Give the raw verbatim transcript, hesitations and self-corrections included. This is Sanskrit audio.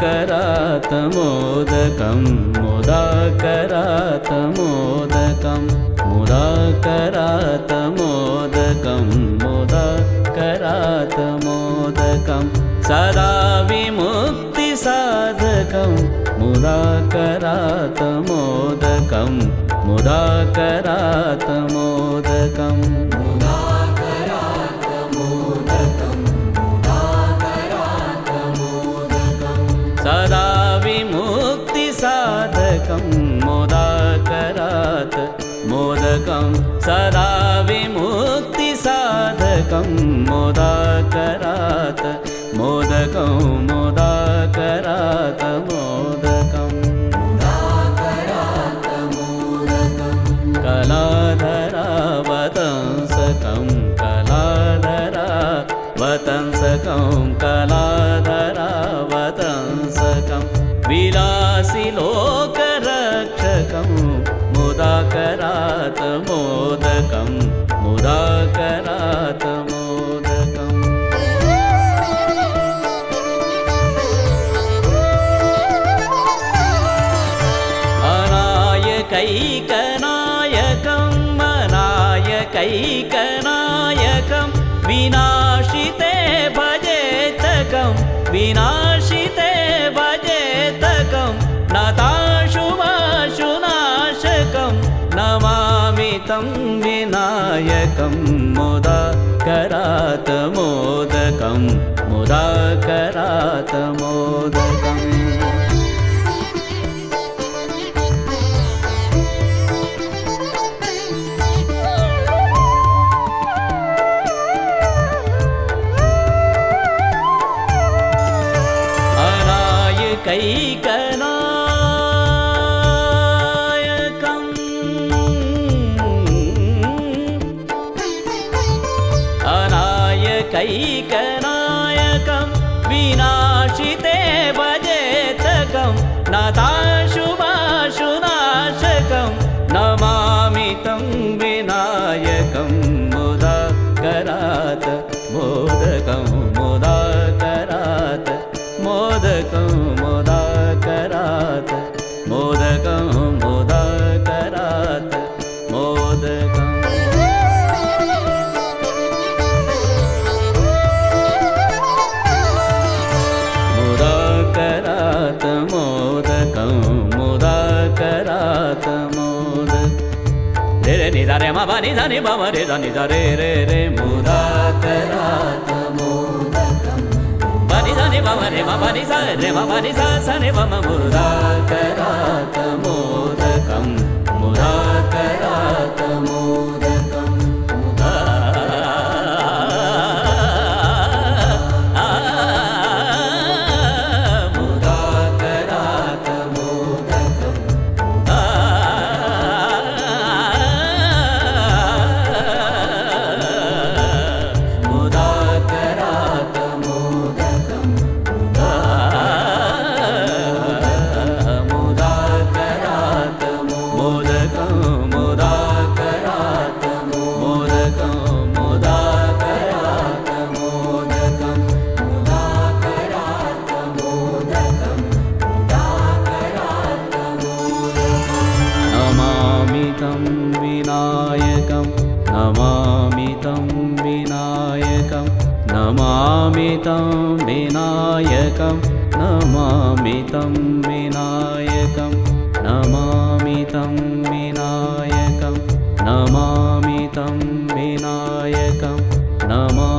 मुदाकरात् मोदकं मुदाकरात् मोदकं मुदाकरात् मोदकं मुदाकरात् मोदकं सदा विमुक्तिसाधकं मुदाकरात् मोदकं मुदाकरात् मोदकं सदा विमुक्तिसाधकं मोदाकरात् मोदकं सदा विमुक्तिसाधकं मोदाकरात् मोदकं मोदाकरात् मोदकं कलाधरावतंसकं कलाधरावतंसकं कलाधरावतंसकं विलासि लोकरक्षकं मुदाकरात् मोदकं मुदाकरात् मोदकम् अनायकैकनायकं अनायकैकनायकं विनाशिते भजेतकं विनाशिते भजेतकं नताशुभाशुनाशकं नमामि तं विनायकं मुदाकरात् मोदकं मुदाकरात् मोदकम् कैकनायकम् अनायकैकनायकं विनाशिते भजेतकं नताशुभाशुनाशकं नमामि तं विनायकं मुदाकरात् मोदकं मुदाकरात् मोदकं मोदाकरात् मोदकं मोदाकरात् मोदकम् मुदाकरात् मोदकं मुदाकरात् मोदकं रे रे नि दा रे म प नि धा नि प म रे धा नि धा रे रे रे मुदाकरात् मोदकं प नि धा नि प म रे म प नि सा रे म प नि सा सा रे प म मुदाकरात् मोदकं मुदाकरात् मोदकं नमामि तं विनायकं नमामि तं विनायकं नमामि तं विनायकं नमामि तं विनायकं नमामि तं विनायकं नमा